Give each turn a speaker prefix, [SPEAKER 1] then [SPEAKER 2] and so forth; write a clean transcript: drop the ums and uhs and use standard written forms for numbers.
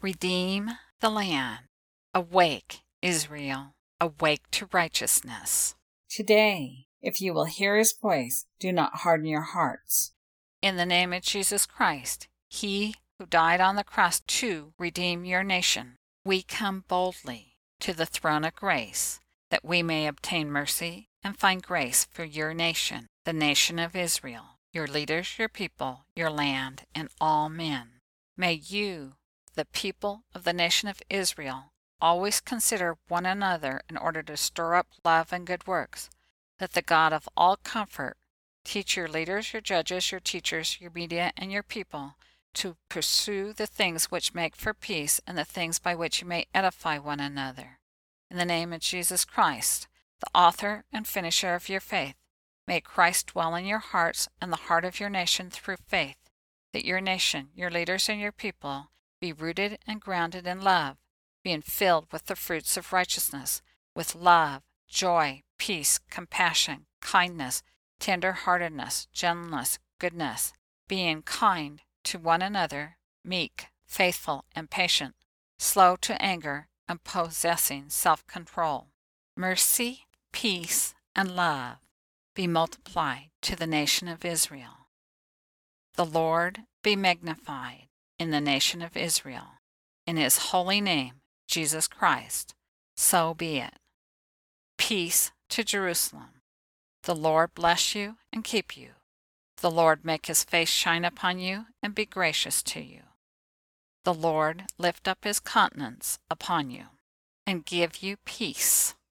[SPEAKER 1] Redeem the land. Awake, Israel. Awake to righteousness.
[SPEAKER 2] Today, if you will hear his voice, do not harden your hearts.
[SPEAKER 1] In the name of Jesus Christ, he who died on the cross to redeem your nation, we come boldly to the throne of grace, that we may obtain mercy and find grace for your nation, the nation of Israel, your leaders, your people, your land, and all men. May you, the people of the nation of Israel, always consider one another in order to stir up love and good works, that the God of all comfort teach your leaders, your judges, your teachers, your media, and your people to pursue the things which make for peace and the things by which you may edify one another. In the name of Jesus Christ, the author and finisher of your faith, may Christ dwell in your hearts and the heart of your nation through faith, that your nation, your leaders, and your people be rooted and grounded in love, being filled with the fruits of righteousness, with love, joy, peace, compassion, kindness, tender-heartedness, gentleness, goodness, being kind to one another, meek, faithful, and patient, slow to anger, and possessing self-control. Mercy, peace, and love be multiplied to the nation of Israel. The Lord be magnified in the nation of Israel. In his holy name, Jesus Christ, so be it. Peace to Jerusalem. The Lord bless you and keep you. The Lord make his face shine upon you and be gracious to you. The Lord lift up his countenance upon you and give you peace.